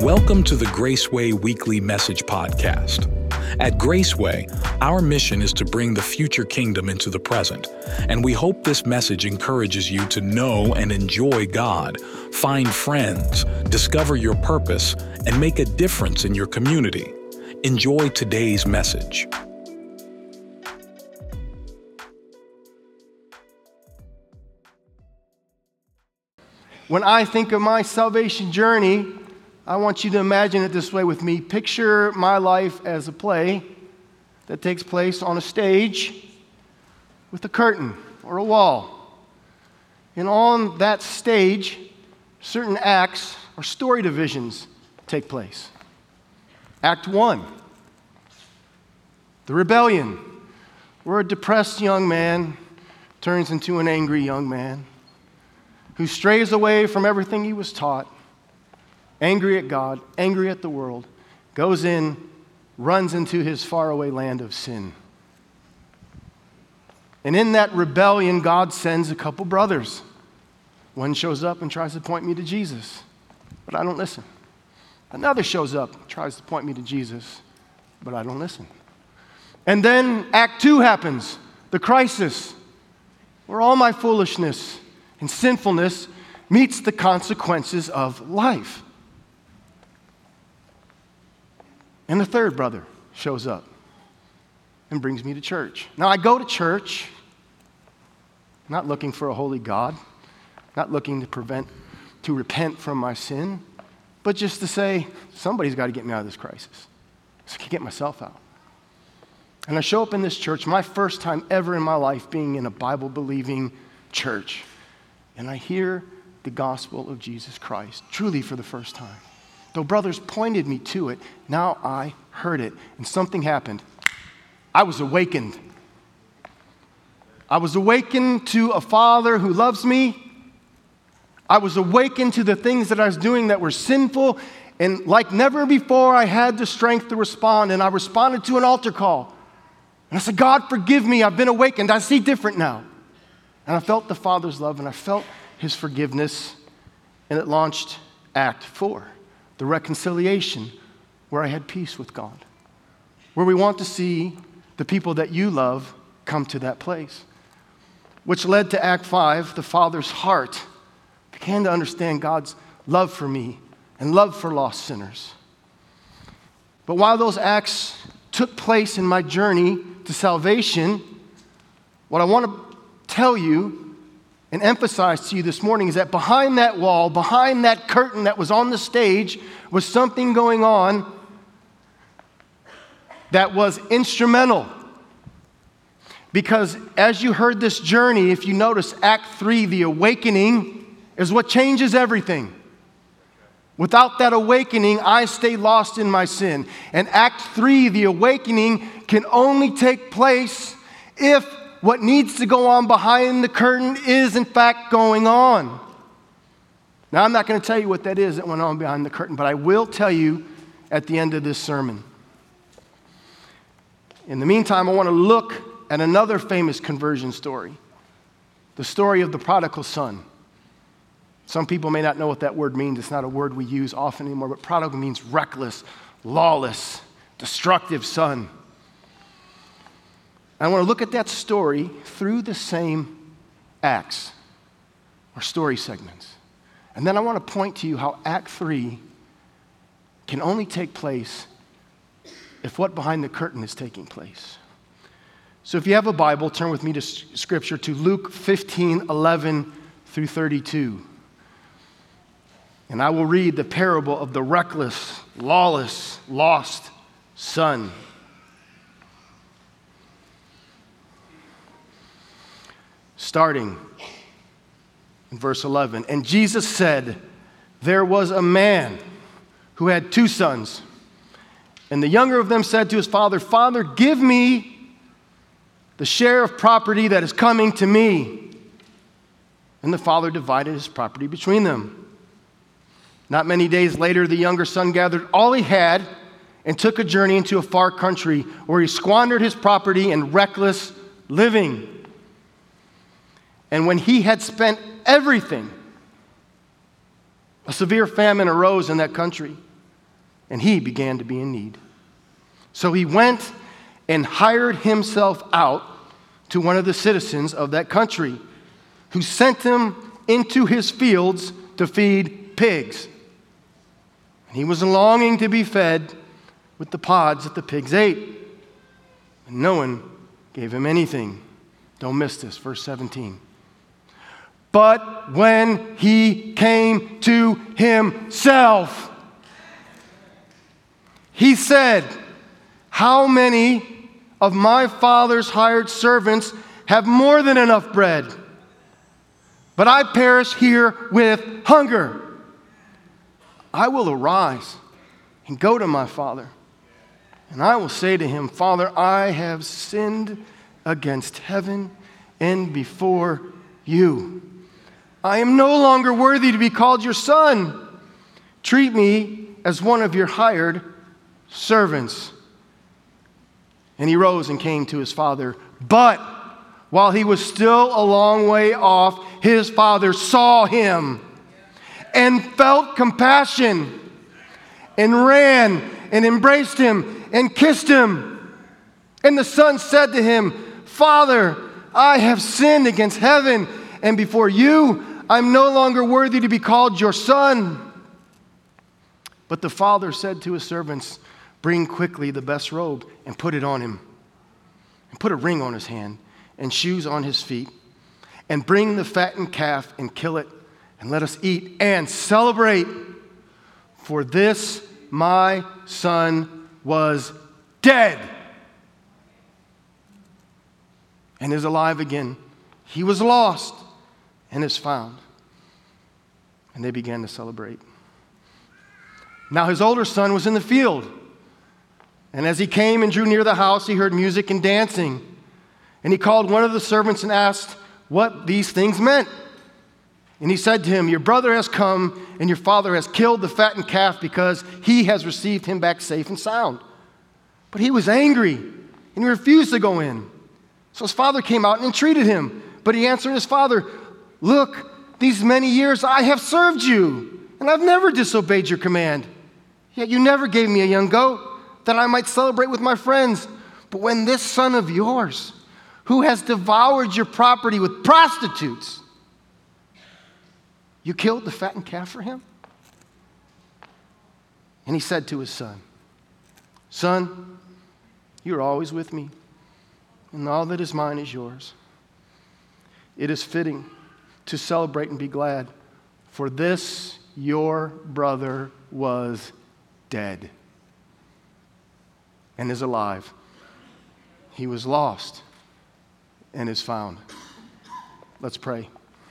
Welcome to the Graceway Weekly Message Podcast. At Graceway, our mission is to bring the future kingdom into the present, and we hope this message encourages you to know and enjoy God, find friends, discover your purpose, and make a difference in your community. Enjoy today's message. When I think of my salvation journey, I want you to imagine it this way with me. Picture my life as a play that takes place on a stage with a curtain or a wall. And on that stage, certain acts or story divisions take place. Act 1, the rebellion, where a depressed young man turns into an angry young man who strays away from everything he was taught, angry at God, angry at the world, goes in, runs into his faraway land of sin. And in that rebellion, God sends a couple brothers. One shows up and tries to point me to Jesus, but I don't listen. Another shows up and tries to point me to Jesus, but I don't listen. And then Act 2 happens, the crisis, where all my foolishness and sinfulness meets the consequences of life. And the third brother shows up and brings me to church. Now, I go to church not looking for a holy God, not looking to repent from my sin, but just to say, somebody's got to get me out of this crisis so I can get myself out. And I show up in this church, my first time ever in my life being in a Bible-believing church, and I hear the gospel of Jesus Christ, truly for the first time. Though brothers pointed me to it, now I heard it, and something happened. I was awakened. I was awakened to a Father who loves me. I was awakened to the things that I was doing that were sinful, and like never before, I had the strength to respond, and I responded to an altar call. And I said, God, forgive me. I've been awakened. I see different now. And I felt the Father's love, and I felt His forgiveness, and it launched Act 4. The reconciliation, where I had peace with God, where we want to see the people that you love come to that place, which led to Act 5, the Father's heart began to understand God's love for me and love for lost sinners. But while those acts took place in my journey to salvation, what I want to tell you and emphasize to you this morning is that behind that wall, behind that curtain that was on the stage, was something going on that was instrumental. Because as you heard this journey, if you notice, Act 3, the awakening, is what changes everything. Without that awakening, I stay lost in my sin. And Act 3, the awakening, can only take place if what needs to go on behind the curtain is, in fact, going on. Now, I'm not going to tell you what that is that went on behind the curtain, but I will tell you at the end of this sermon. In the meantime, I want to look at another famous conversion story, the story of the prodigal son. Some people may not know what that word means. It's not a word we use often anymore, but prodigal means reckless, lawless, destructive son. I want to look at that story through the same acts or story segments. And then I want to point to you how Act 3 can only take place if what behind the curtain is taking place. So if you have a Bible, turn with me to Scripture to Luke 15:11 through 32. And I will read the parable of the reckless, lawless, lost son. Starting in verse 11. And Jesus said, there was a man who had 2 sons. And the younger of them said to his father, Father, give me the share of property that is coming to me. And the father divided his property between them. Not many days later, the younger son gathered all he had and took a journey into a far country where he squandered his property in reckless living. And when he had spent everything, a severe famine arose in that country, and he began to be in need. So he went and hired himself out to one of the citizens of that country, who sent him into his fields to feed pigs. And he was longing to be fed with the pods that the pigs ate. And no one gave him anything. Don't miss this, verse 17. But when he came to himself, he said, how many of my father's hired servants have more than enough bread? But I perish here with hunger. I will arise and go to my father, and I will say to him, Father, I have sinned against heaven and before you. I am no longer worthy to be called your son. Treat me as one of your hired servants. And he rose and came to his father. But while he was still a long way off, his father saw him and felt compassion and ran and embraced him and kissed him. And the son said to him, Father, I have sinned against heaven and before you. I'm no longer worthy to be called your son. But the father said to his servants, bring quickly the best robe and put it on him, and put a ring on his hand and shoes on his feet, and bring the fattened calf and kill it, and let us eat and celebrate. For this my son was dead and is alive again. He was lost and is found. And they began to celebrate. Now his older son was in the field. And as he came and drew near the house, he heard music and dancing. And he called one of the servants and asked what these things meant. And he said to him, your brother has come, and your father has killed the fattened calf because he has received him back safe and sound. But he was angry, and he refused to go in. So his father came out and entreated him. But he answered his father, look, these many years I have served you, and I've never disobeyed your command. Yet you never gave me a young goat, that I might celebrate with my friends. But when this son of yours, who has devoured your property with prostitutes, you killed the fattened calf for him? And he said to his son, son, you are always with me, and all that is mine is yours. It is fitting to celebrate and be glad, for this your brother was dead and is alive. He was lost and is found. Let's pray.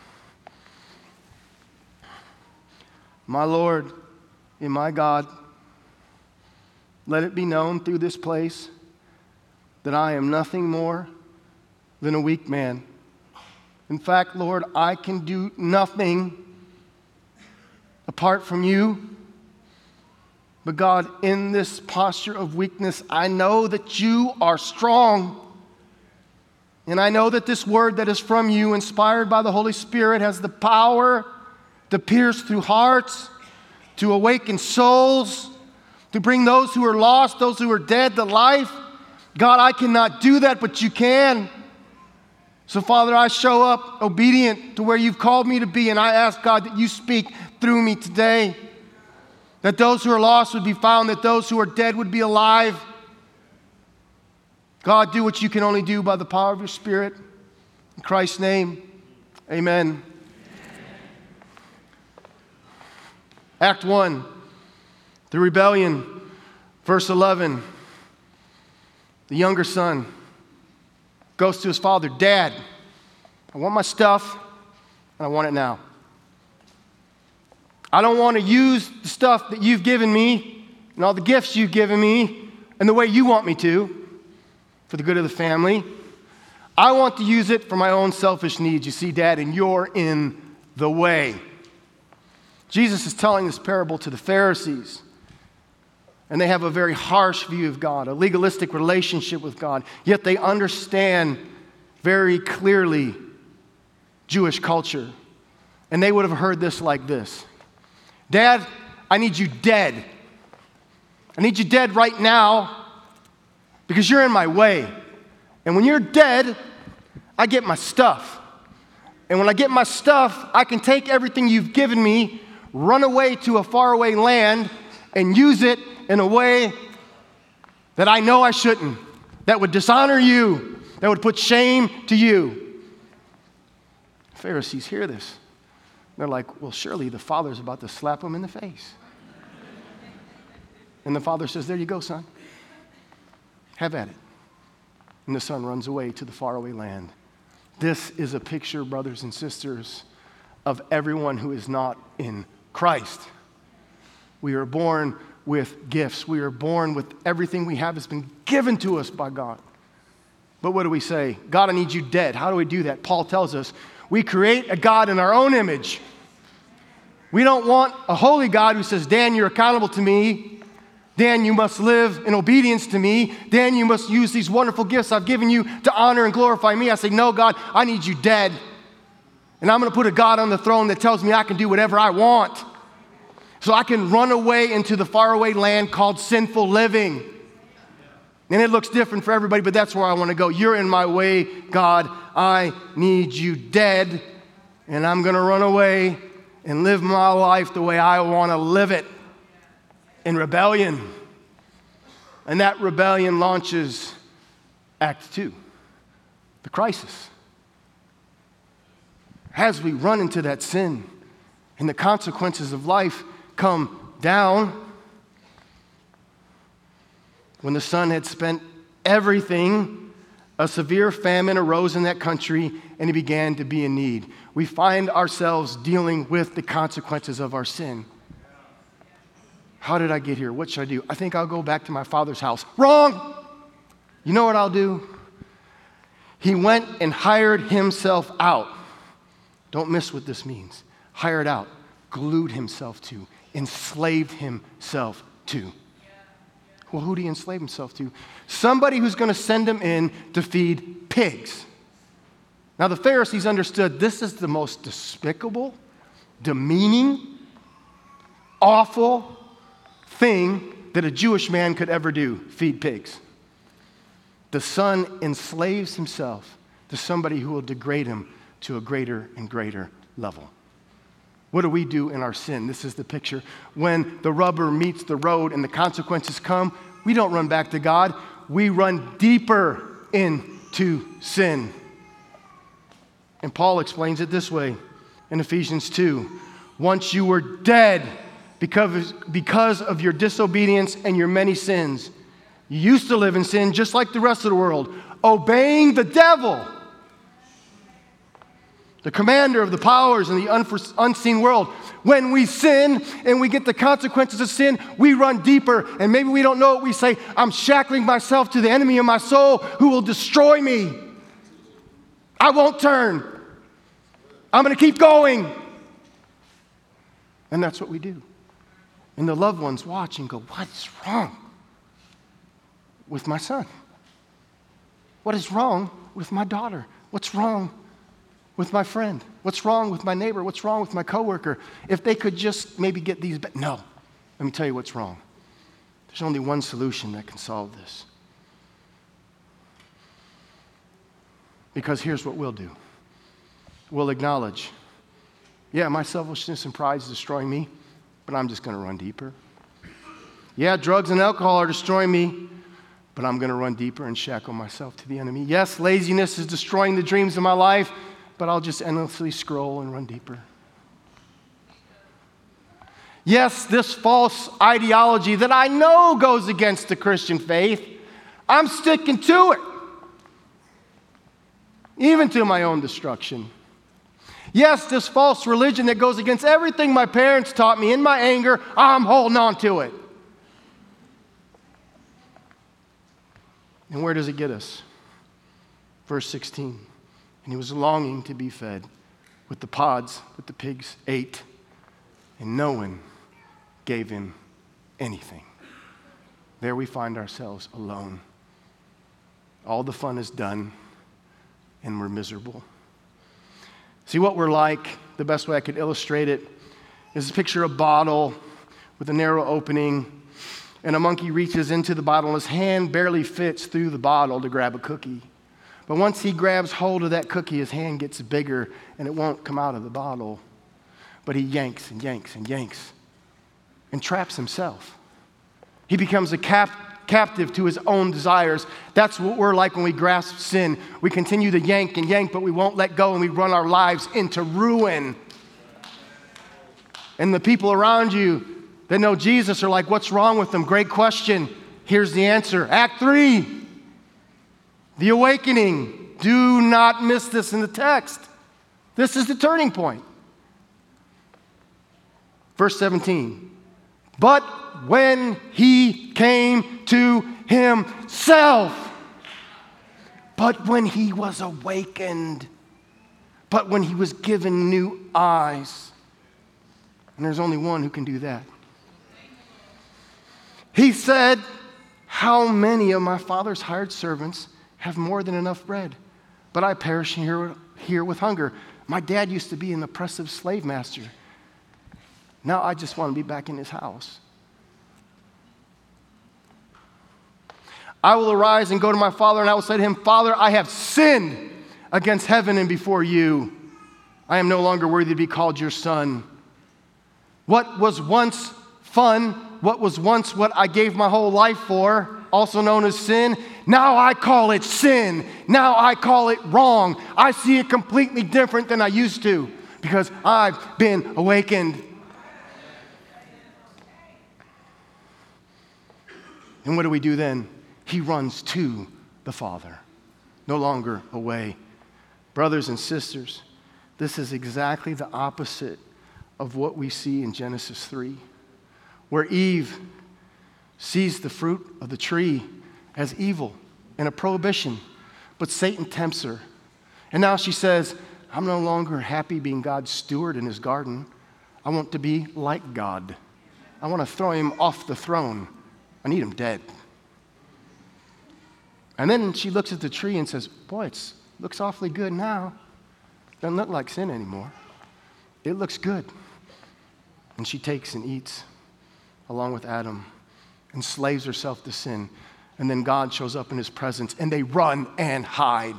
My Lord and my God, let it be known through this place that I am nothing more than a weak man. In fact, Lord, I can do nothing apart from you. But God, in this posture of weakness, I know that you are strong. And I know that this word that is from you, inspired by the Holy Spirit, has the power to pierce through hearts, to awaken souls, to bring those who are lost, those who are dead to life. God, I cannot do that, but you can. So, Father, I show up obedient to where you've called me to be, and I ask, God, that you speak through me today. That those who are lost would be found, that those who are dead would be alive. God, do what you can only do by the power of your Spirit. In Christ's name, amen. Act 1, the rebellion, verse 11. The younger son goes to his father, Dad, I want my stuff, and I want it now. I don't want to use the stuff that you've given me and all the gifts you've given me and the way you want me to for the good of the family. I want to use it for my own selfish needs. You see, Dad, and you're in the way. Jesus is telling this parable to the Pharisees, and they have a very harsh view of God, a legalistic relationship with God, yet they understand very clearly Jewish culture. And they would have heard this like this. Dad, I need you dead. I need you dead right now because you're in my way. And when you're dead, I get my stuff. And when I get my stuff, I can take everything you've given me, run away to a faraway land, and use it in a way that I know I shouldn't, that would dishonor you, that would put shame to you. The Pharisees hear this. They're like, well, surely the father's about to slap him in the face. And the father says, there you go, son. Have at it. And the son runs away to the faraway land. This is a picture, brothers and sisters, of everyone who is not in Christ. We are born with gifts. We are born with everything we have has been given to us by God. But what do we say? God, I need you dead. How do we do that? Paul tells us we create a God in our own image. We don't want a holy God who says, Dan, you're accountable to me. Dan, you must live in obedience to me. Dan, you must use these wonderful gifts I've given you to honor and glorify me. I say, no, God, I need you dead. And I'm going to put a God on the throne that tells me I can do whatever I want. So I can run away into the faraway land called sinful living. And it looks different for everybody, but that's where I want to go. You're in my way, God. I need you dead. And I'm going to run away and live my life the way I want to live it. In rebellion. And that rebellion launches Act 2, the crisis. As we run into that sin and the consequences of life come down, when the son had spent everything, a severe famine arose in that country and he began to be in need. We find ourselves dealing with the consequences of our sin. How did I get here? What should I do? I think I'll go back to my father's house. Wrong! You know what I'll do? He went and hired himself out. Don't miss what this means. Hired out, glued himself to, enslaved himself to. Well, who did he enslave himself to? Somebody who's going to send him in to feed pigs. Now, the Pharisees understood this is the most despicable, demeaning, awful thing that a Jewish man could ever do, feed pigs. The son enslaves himself to somebody who will degrade him to a greater and greater level. What do we do in our sin? This is the picture. When the rubber meets the road and the consequences come, we don't run back to God. We run deeper into sin. And Paul explains it this way in Ephesians 2. Once you were dead because of your disobedience and your many sins. You used to live in sin just like the rest of the world, obeying the devil, the commander of the powers in the unseen world. When we sin and we get the consequences of sin, we run deeper. And maybe we don't know it. We say, I'm shackling myself to the enemy of my soul who will destroy me. I won't turn. I'm going to keep going. And that's what we do. And the loved ones watch and go, what is wrong with my son? What is wrong with my daughter? What's wrong with my friend? What's wrong with my neighbor? What's wrong with my coworker? If they could just maybe get these back. No, let me tell you what's wrong. There's only one solution that can solve this. Because here's what we'll do. We'll acknowledge, yeah, my selfishness and pride is destroying me, but I'm just going to run deeper. Yeah, drugs and alcohol are destroying me, but I'm going to run deeper and shackle myself to the enemy. Yes, laziness is destroying the dreams of my life, but I'll just endlessly scroll and run deeper. Yes, this false ideology that I know goes against the Christian faith, I'm sticking to it, even to my own destruction. Yes, this false religion that goes against everything my parents taught me in my anger, I'm holding on to it. And where does it get us? Verse 16. And he was longing to be fed with the pods that the pigs ate, and no one gave him anything. There we find ourselves alone. All the fun is done, and we're miserable. See what we're like, the best way I could illustrate it is picture a bottle with a narrow opening. and a monkey reaches into the bottle, and his hand barely fits through the bottle to grab a cookie. But once he grabs hold of that cookie, his hand gets bigger, and it won't come out of the bottle. But he yanks and yanks and yanks and traps himself. He becomes a captive to his own desires. That's what we're like when we grasp sin. We continue to yank and yank, but we won't let go, and we run our lives into ruin. And the people around you that know Jesus are like, what's wrong with them? Great question. Here's the answer. Act 3, the awakening. Do not miss this in the text. This is the turning point. Verse 17. But when he came to himself, but when he was awakened, but when he was given new eyes, and there's only one who can do that. He said, how many of my father's hired servants have more than enough bread? But I perish here with hunger. My dad used to be an oppressive slave master. Now I just want to be back in his house. I will arise and go to my father, and I will say to him, Father, I have sinned against heaven and before you. I am no longer worthy to be called your son. What was once fun, what was once what I gave my whole life for, also known as sin, now I call it sin. Now I call it wrong. I see it completely different than I used to because I've been awakened. And what do we do then? He runs to the Father, no longer away. Brothers and sisters, this is exactly the opposite of what we see in Genesis 3, where Eve sees the fruit of the tree as evil and a prohibition, but Satan tempts her. And now she says, I'm no longer happy being God's steward in his garden. I want to be like God. I want to throw him off the throne. I need him dead. And then she looks at the tree and says, boy, it looks awfully good now. Doesn't look like sin anymore. It looks good. And she takes and eats along with Adam, enslaves herself to sin. And then God shows up in his presence, and they run and hide.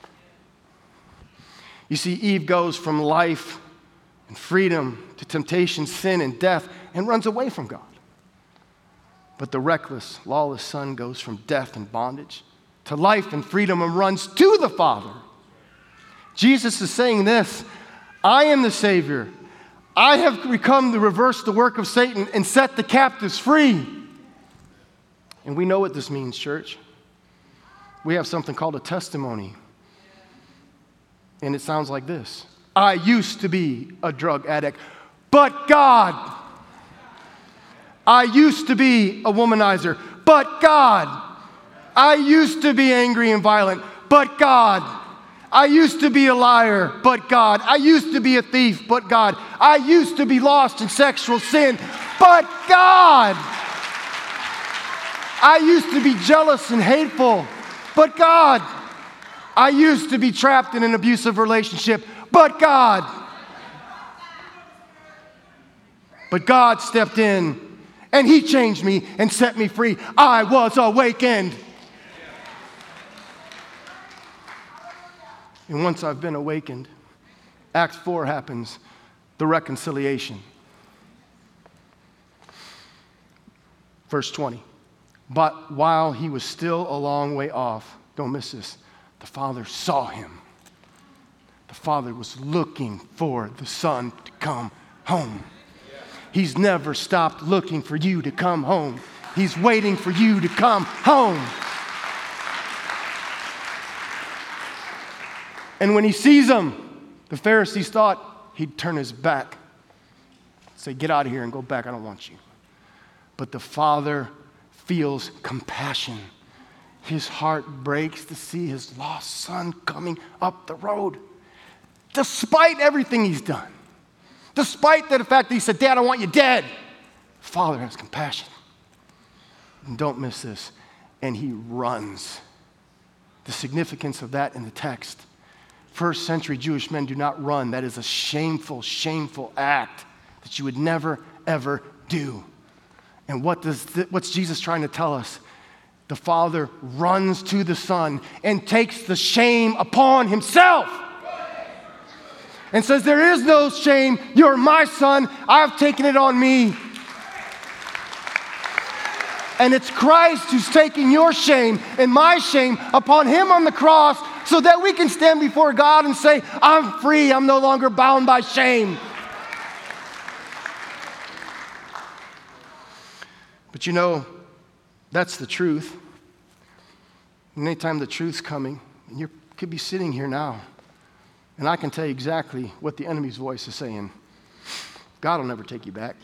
You see, Eve goes from life and freedom to temptation, sin, and death, and runs away from God. But the reckless, lawless son goes from death and bondage to life and freedom and runs to the Father. Jesus is saying this, I am the Savior. I have come to reverse the work of Satan and set the captives free. And we know what this means, church. We have something called a testimony. And it sounds like this. I used to be a drug addict, but God. I used to be a womanizer, but God. I used to be angry and violent, but God. I used to be a liar, but God. I used to be a thief, but God. I used to be lost in sexual sin, but God. I used to be jealous and hateful, but God. I used to be trapped in an abusive relationship, but God. But God stepped in, and he changed me and set me free. I was awakened. And once I've been awakened, Acts 4 happens, the reconciliation. Verse 20. But while he was still a long way off, don't miss this, the Father saw him. The Father was looking for the Son to come home. He's never stopped looking for you to come home. He's waiting for you to come home. And when he sees him, the Pharisees thought he'd turn his back, say, get out of here and go back, I don't want you. But the Father feels compassion. His heart breaks to see his lost son coming up the road, despite everything he's done. Despite the fact that he said, Dad, I want you dead. Father has compassion. And don't miss this. And he runs. The significance of that in the text. First century Jewish men do not run. That is a shameful, shameful act that you would never, ever do. And what's Jesus trying to tell us? The Father runs to the Son and takes the shame upon himself and says, there is no shame. You're my son. I've taken it on me. And it's Christ who's taking your shame and my shame upon him on the cross so that we can stand before God and say, I'm free. I'm no longer bound by shame. But you know, that's the truth. And anytime the truth's coming, and you could be sitting here now, and I can tell you exactly what the enemy's voice is saying. God will never take you back.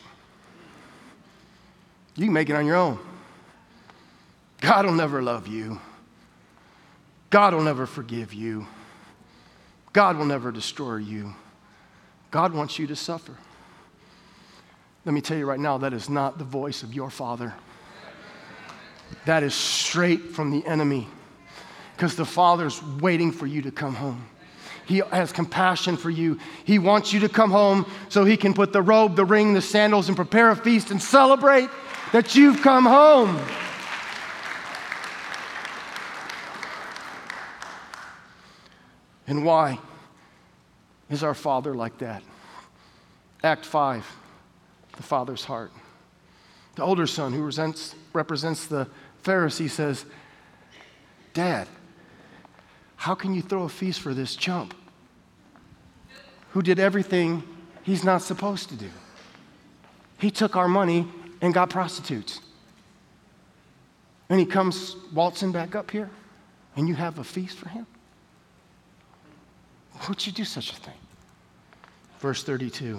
You can make it on your own. God will never love you. God will never forgive you. God will never destroy you. God wants you to suffer. Let me tell you right now, that is not the voice of your Father. That is straight from the enemy, because the Father's waiting for you to come home. He has compassion for you. He wants you to come home so he can put the robe, the ring, the sandals, and prepare a feast and celebrate that you've come home. And why is our Father like that? Act 5, the Father's heart. The older son, who represents the Pharisee, says, Dad, how can you throw a feast for this chump who did everything he's not supposed to do? He took our money and got prostitutes. And he comes waltzing back up here, and you have a feast for him? Would you do such a thing? Verse 32.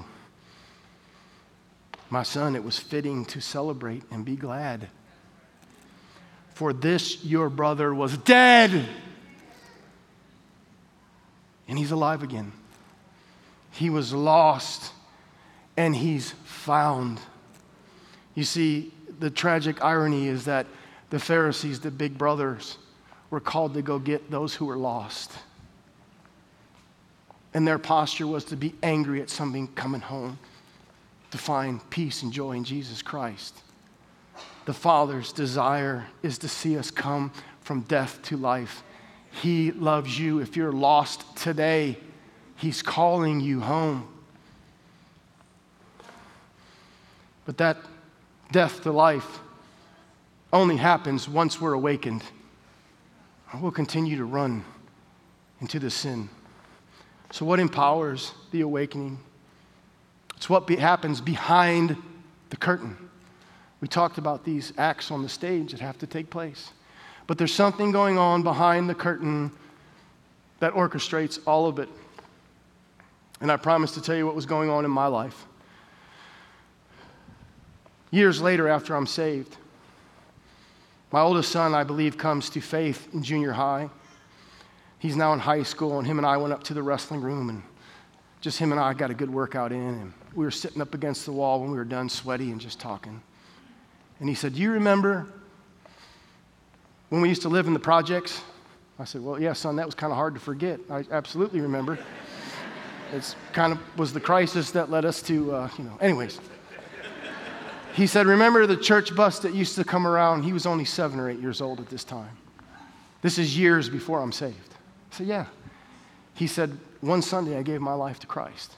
My son, it was fitting to celebrate and be glad. For this your brother was dead, and he's alive again. He was lost, and he's found. You see, the tragic irony is that the Pharisees, the big brothers, were called to go get those who were lost. And their posture was to be angry at something coming home, to find peace and joy in Jesus Christ. The Father's desire is to see us come from death to life. He loves you. If you're lost today, he's calling you home. But that death to life only happens once we're awakened. We'll continue to run into the sin. So what empowers the awakening? It's what happens behind the curtain. We talked about these acts on the stage that have to take place. But there's something going on behind the curtain that orchestrates all of it. And I promise to tell you what was going on in my life. Years later, after I'm saved, my oldest son, I believe, comes to faith in junior high. He's now in high school, and him and I went up to the wrestling room, and just him and I got a good workout in, and we were sitting up against the wall when we were done, sweaty and just talking. And he said, do you remember when we used to live in the projects? I said, well, yeah, son, that was kind of hard to forget. I absolutely remember. It's kind of was the crisis that led us to, anyways. He said, remember the church bus that used to come around? He was only 7 or 8 years old at this time. This is years before I'm saved. I said, yeah. He said, one Sunday I gave my life to Christ.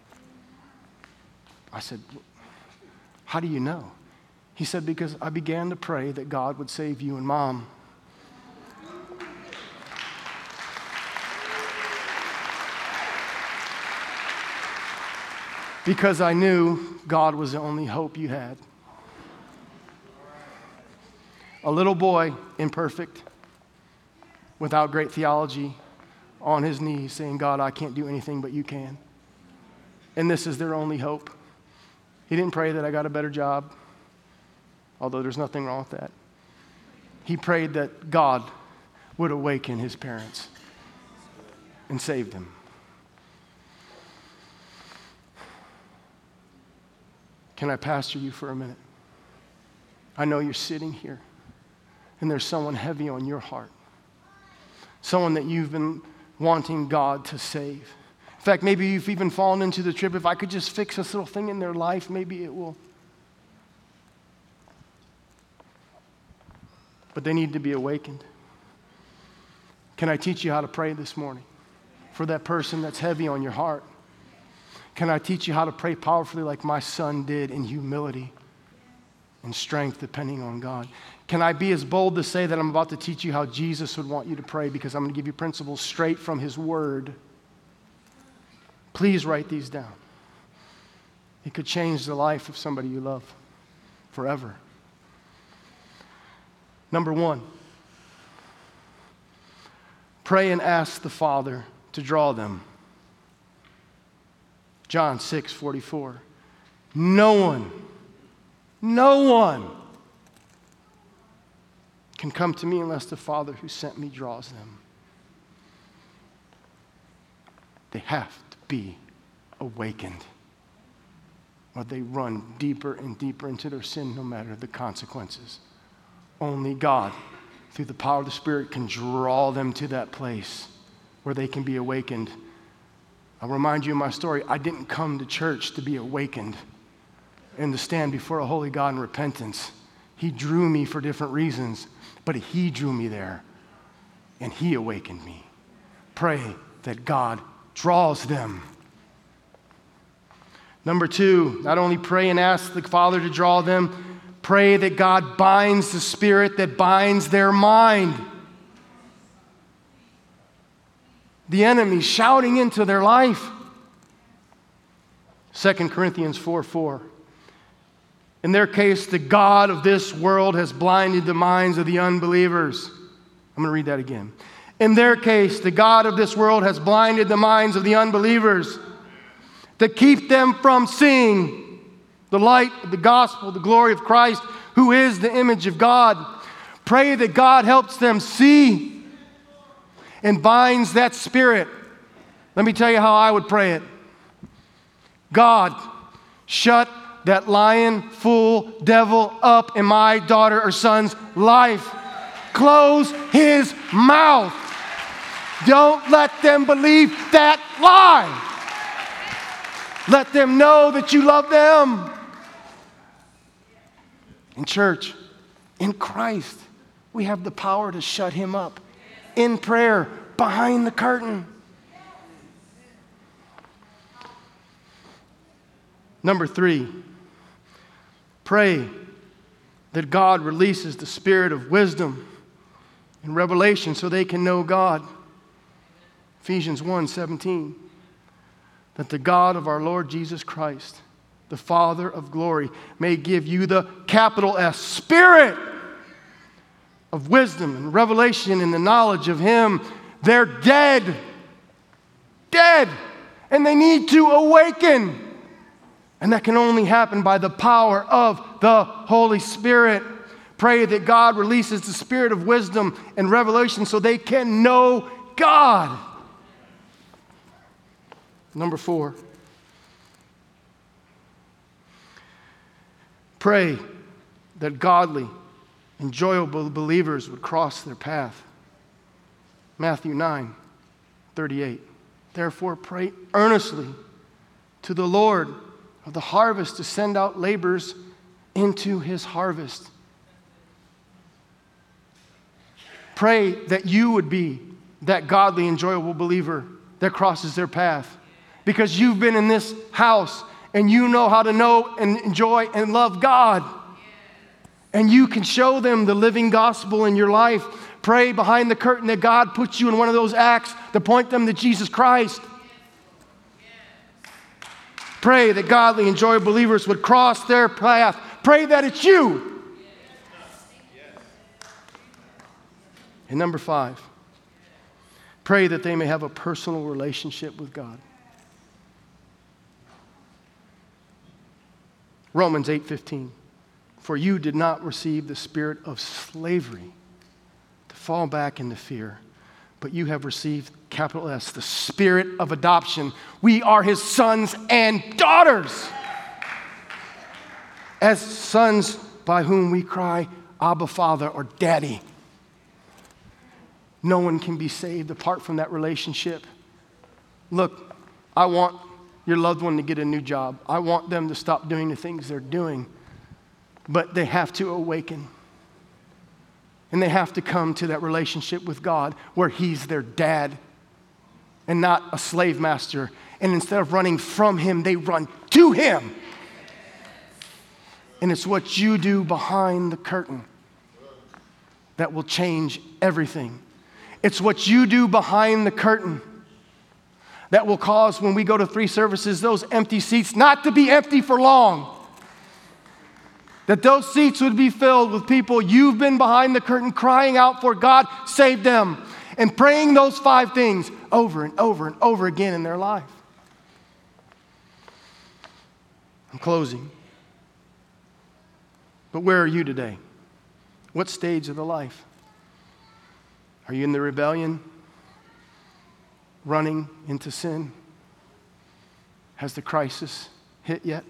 I said, how do you know? He said, because I began to pray that God would save you and Mom. Because I knew God was the only hope you had. A little boy, imperfect, without great theology, on his knees saying, God, I can't do anything but you can. And this is their only hope. He didn't pray that I got a better job, although there's nothing wrong with that. He prayed that God would awaken his parents and save them. Can I pastor you for a minute? I know you're sitting here, and there's someone heavy on your heart. Someone that you've been wanting God to save. In fact, maybe you've even fallen into the trip. If I could just fix this little thing in their life, maybe it will but they need to be awakened. Can I teach you how to pray this morning for that person that's heavy on your heart? Can I teach you how to pray powerfully like my son did, in humility and strength, depending on God? Can I be as bold to say that I'm about to teach you how Jesus would want you to pray, because I'm going to give you principles straight from his word? Please write these down. It could change the life of somebody you love forever. Number 1, pray and ask the Father to draw them. John 6:44. No one can come to me unless the Father who sent me draws them. They have to be awakened, or they run deeper and deeper into their sin, no matter the consequences. Only God, through the power of the Spirit, can draw them to that place where they can be awakened. I'll remind you of my story. I didn't come to church to be awakened and to stand before a holy God in repentance. He drew me for different reasons, but he drew me there, and he awakened me. Pray that God draws them. Number 2, not only pray and ask the Father to draw them, pray that God binds the spirit that binds their mind. The enemy shouting into their life. 2 Corinthians 4:4. In their case, the God of this world has blinded the minds of the unbelievers. I'm going to read that again. In their case, the God of this world has blinded the minds of the unbelievers to keep them from seeing the light of the gospel, the glory of Christ, who is the image of God. Pray that God helps them see and binds that spirit. Let me tell you how I would pray it. God, shut that lying, fool, devil up in my daughter or son's life. Close his mouth. Don't let them believe that lie. Let them know that you love them. In church, in Christ, we have the power to shut him up in prayer, behind the curtain. Number 3, pray that God releases the spirit of wisdom and revelation so they can know God. Ephesians 1:17. That the God of our Lord Jesus Christ, the Father of glory, may give you the capital S spirit of wisdom and revelation in the knowledge of him. They're dead, and they need to awaken. And that can only happen by the power of the Holy Spirit. Pray that God releases the spirit of wisdom and revelation so they can know God. Number 4, pray that godly, enjoyable believers would cross their path. Matthew 9:38. Therefore, pray earnestly to the Lord of the harvest to send out laborers into his harvest. Pray that you would be that godly, enjoyable believer that crosses their path. Because you've been in this house and you know how to know and enjoy and love God. And you can show them the living gospel in your life. Pray behind the curtain that God puts you in one of those acts to point them to Jesus Christ. Pray that godly, enjoyable believers would cross their path. Pray that it's you. And number 5, pray that they may have a personal relationship with God. Romans 8:15. For you did not receive the spirit of slavery to fall back into fear, but you have received, capital S, the spirit of adoption. We are his sons and daughters. As sons by whom we cry, Abba, Father, or Daddy. No one can be saved apart from that relationship. Look, I want your loved one to get a new job. I want them to stop doing the things they're doing. But they have to awaken. And they have to come to that relationship with God where He's their dad and not a slave master. And instead of running from Him, they run to Him. And it's what you do behind the curtain that will change everything. It's what you do behind the curtain that will cause, when we go to 3 services, those empty seats not to be empty for long. That those seats would be filled with people you've been behind the curtain crying out for God, save them, and praying those 5 things over and over and over again in their life. I'm closing. But where are you today? What stage of the life? Are you in the rebellion? Running into sin? Has the crisis hit yet?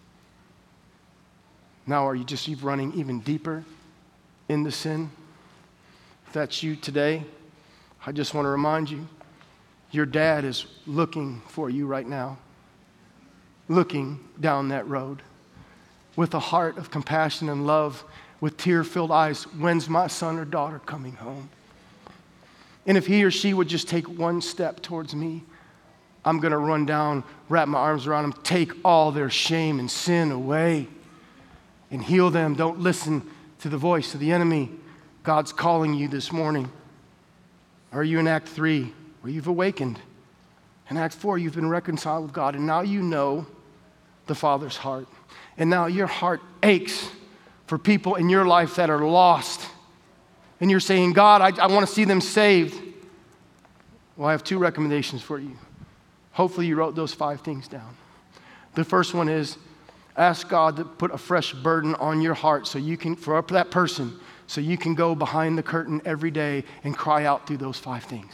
Now are you just running even deeper into sin? If that's you today, I just want to remind you, your dad is looking for you right now, looking down that road with a heart of compassion and love, with tear-filled eyes. When's my son or daughter coming home? And if he or she would just take one step towards me, I'm going to run down, wrap my arms around them, take all their shame and sin away and heal them. Don't listen to the voice of the enemy. God's calling you this morning. Are you in Act 3, where you've awakened? In Act 4, you've been reconciled with God, and now you know the Father's heart. And now your heart aches for people in your life that are lost. And you're saying, God, I want to see them saved. Well, I have 2 recommendations for you. Hopefully you wrote those 5 things down. The first one is, ask God to put a fresh burden on your heart so you can, for that person, so you can go behind the curtain every day and cry out through those 5 things.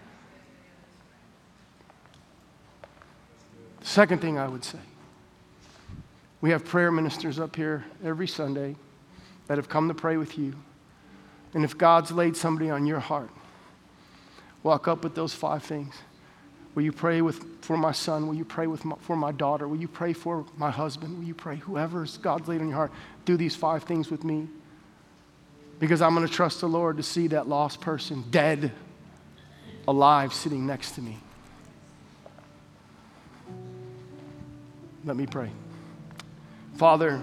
The second thing I would say, we have prayer ministers up here every Sunday that have come to pray with you. And if God's laid somebody on your heart, walk up with those 5 things. Will you pray for my son? Will you pray for my daughter? Will you pray for my husband? Will you pray whoever God's laid on your heart? Do these 5 things with me. Because I'm going to trust the Lord to see that lost person dead, alive, sitting next to me. Let me pray. Father,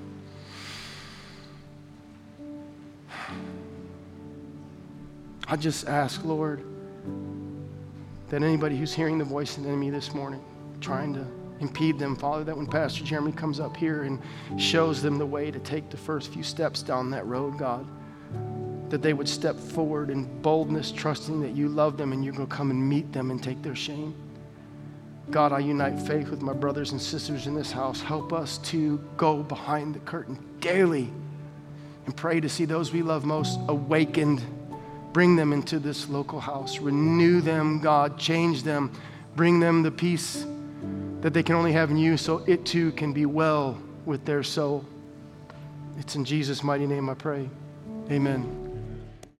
I just ask, Lord, that anybody who's hearing the voice of the enemy this morning, trying to impede them, Father, that when Pastor Jeremy comes up here and shows them the way to take the first few steps down that road, God, that they would step forward in boldness, trusting that you love them and you're going to come and meet them and take their shame. God, I unite faith with my brothers and sisters in this house. Help us to go behind the curtain daily and pray to see those we love most awakened. Bring them into this local house. Renew them, God. Change them. Bring them the peace that they can only have in you so it too can be well with their soul. It's in Jesus' mighty name I pray. Amen.